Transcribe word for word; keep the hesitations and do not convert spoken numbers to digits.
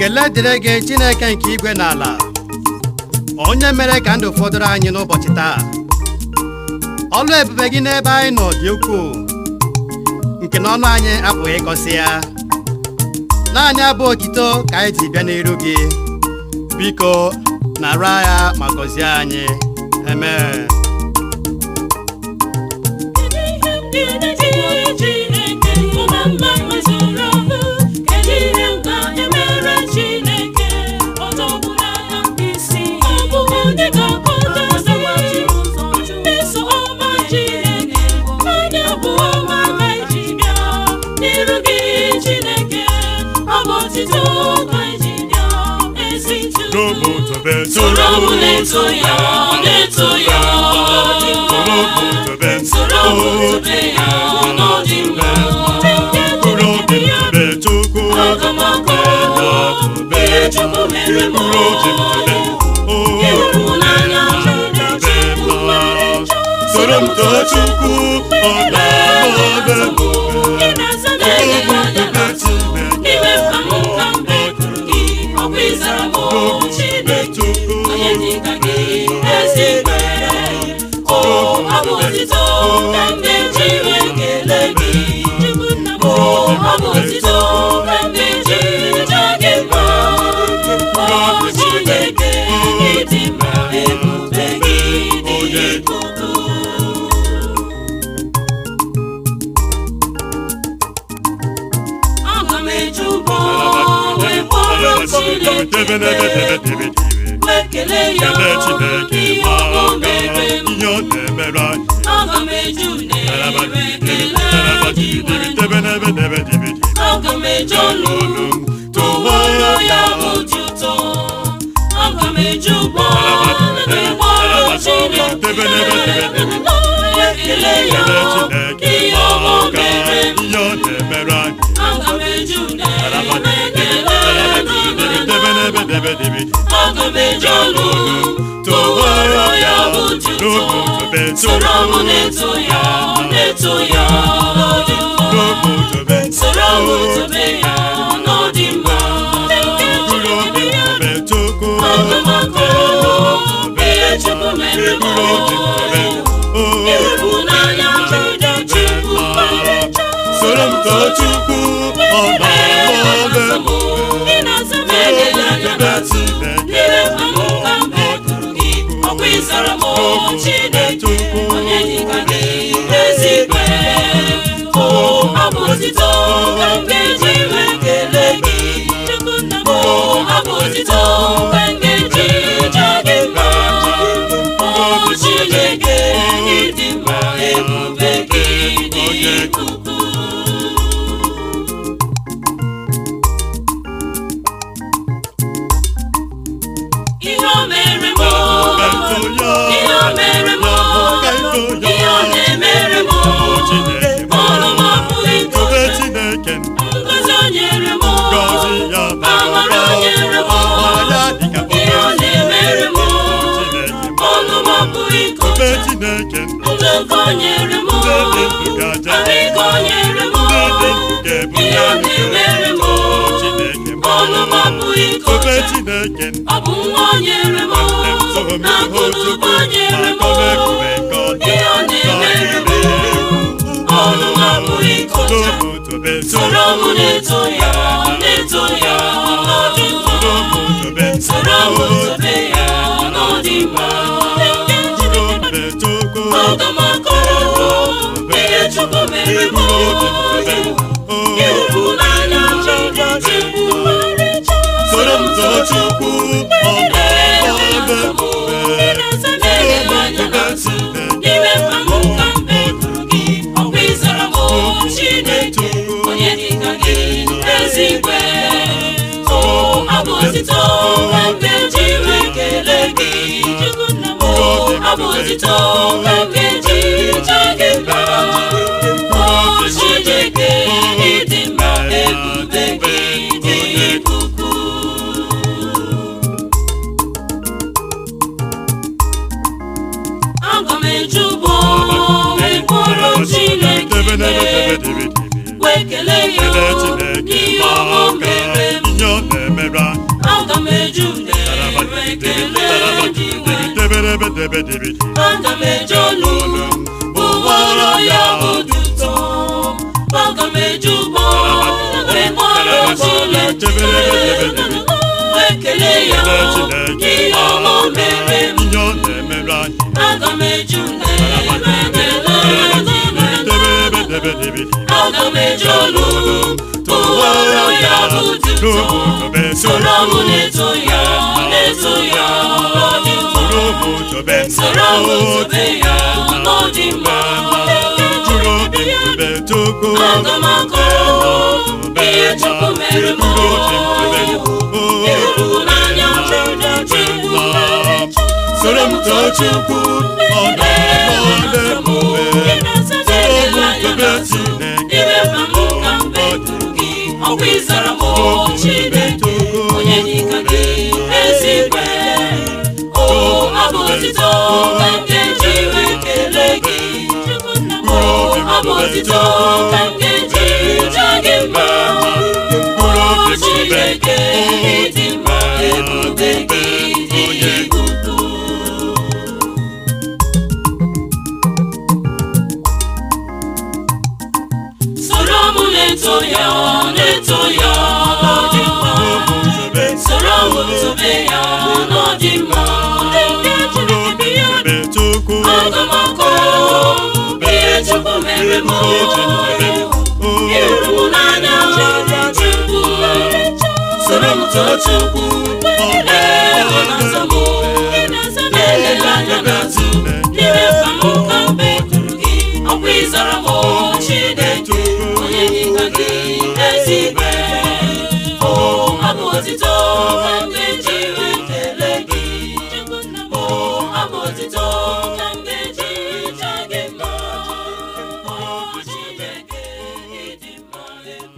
Ekele dịrị gị Chineke nke igwe na ala, onye mere ka ndụ fọdụrụ anyị n'ụbọchị taa. Ọlụ ebube gị n'ebe anyị nọ dị ukwuu, nke na ọnụ anyị apụghị ịkọsị ya. Naanị abụ otito ka anyị ji bịa n'iru gị. Biko nara ya ma gọzie anyị. Amen. Sorobu leto ya, leto ya, sorobu tobe, sorobu tobe ya, n'ọdịmma. Sorobu tobe Chukwu, ọgọmọgọ, ihe Chukwu mere m, ịhụnanya Chukwu mere m. Soro m too Chukwu, ọgọmọgọ, ị na-asa n'eluigwe anya n'atụ, n'ime mkpa m ka m bekuru gị, ọkwa ịzara m Chineke. Onye dịka gị ezigbo, o abụ otito ka m ga-eji wee kelee gị. O abụ otito ka m ga-eji jaa gị mma. O Chineke, ịdị mma, ebube gị dị ukwuu. Aga m eji ụgbọ wee kpọrọ Chineke, ekele ya ihe ọ mere m. Aga m eji unere ekele gị nwere. Aga m eji olu tụwara ya obi ụtọ. Aga m eji ụgbọ ịgbara Chineke ekele ya ihe ọ mere m. Aga m eji unere ekele gị nwere. Aga m eji olu tụwara ya obi ụtọ. Soro m na-eto ya, na-eto ya n'ọdịmma. Soro m tobe ya n'ọdịmma. Ọgọmọgọ, ihe Chukwu mere m, ịhụnanya Chukwu mere m. Soro m too Chukwu, ọgọmọgọ, ị na-asa m eluigwe anya n'atụ, n'ime mkpa m ka m bekuru gị, ọkwa ịzara m Chineke. Onye dịka gị ezigbo, o abụ otito ka m ga-eji wee kelee gị. O abụ otito ka m ga-eji jaa gị mma. O Chineke, ịdị mma, ebube gị dị ukwuu. Ihe o mere m, ihe o mere m, ihe ọ na-emere m, ọrụ m abụghị ngozi. Ngozi o nyere m, amara o nyere m, ihe ọ na-emere m, ọrụ m abụghị ngozi. Ndụka o nyere m, ahụike o nyere m, ihe ọ na-emere m, ọrụ m abụghị ngozi. Ọ bụ nwa o nyere m, na akụnụba o nyere m, ihe ọ na-emere m, ọrụ m abụghị ngozi. Soro m na-eto ya, na-eto ya n'ọdịmma. Soro m tobe ya n'ọdịmma. Ọgọmọgọ, ihe Chukwu mere m, ịhụnanya Chukwu mere m. Soro m too Chukwu, ọgọmọgọ, ị na-asa m eluigwe anya n'atụ, n'ime mkpa m ka m bekuru gị, ọkwa ịzara m Chineke. Onye dịka gị ezigbo, o abụ otito ka m ga-eji wee kelee gị. O abụ otito ka m ga-eji jaa gị mma. O Chineke, ịdị mma, ebube gị dị ukwuu. Aga m eji ụgbọ wee kpọrọ Chineke wee kelee ya ihe ọ mere m. na-emere anyị. Aga m eju n'elu ekele gị nwe. Aga m eje olu bụwara ya otuto. Aga m eje ụgbọ wee gbara Chineke ekele ya ihe ọma o mere m. Aga m eju n'elu ekele gị nwe. Aga m eje olu bụwara ya otuto. Soro m na-eto ya na-eto ya n'ọdị mma. Soro m tobe ya n'ọdị mma. Aga m akọ ihe Chukwu mere m. Ịhụnanya Chukwu. Soro m too Chukwu, ọ na-eme ebube. Soro m tobe Chineke, Imefa m ka mbe tụrụ gị. Ọkwa ịzara m Chineke, onye dịka gị ezigbo. O abụ otito ka m ga-eji wee kelee gị. O abụ otito ka m ga-eji jaa gị mma. O Chineke ịdị mma, ebube gị dị ukwuu. Soro m na-eto ya na-eto ya n'ọdị mma. Soro m tobe ya n'ọdị mma. Aga m akọ ihe Chukwu mere m. Ịhụnanya Chukwu. Soro m too Chukwu, ee ọ na-azọ m. Na-elele anya n'azụ, n'imefa m ka mbe tụrụ gị. Ọkwa ịzara m Chineke, onye dịka gị ezigbo. O abụ otito ka m ga-eji wee kelee gị. O abụ otito ka m ga-eji jaa gị mma. O Chineke ịdị mma.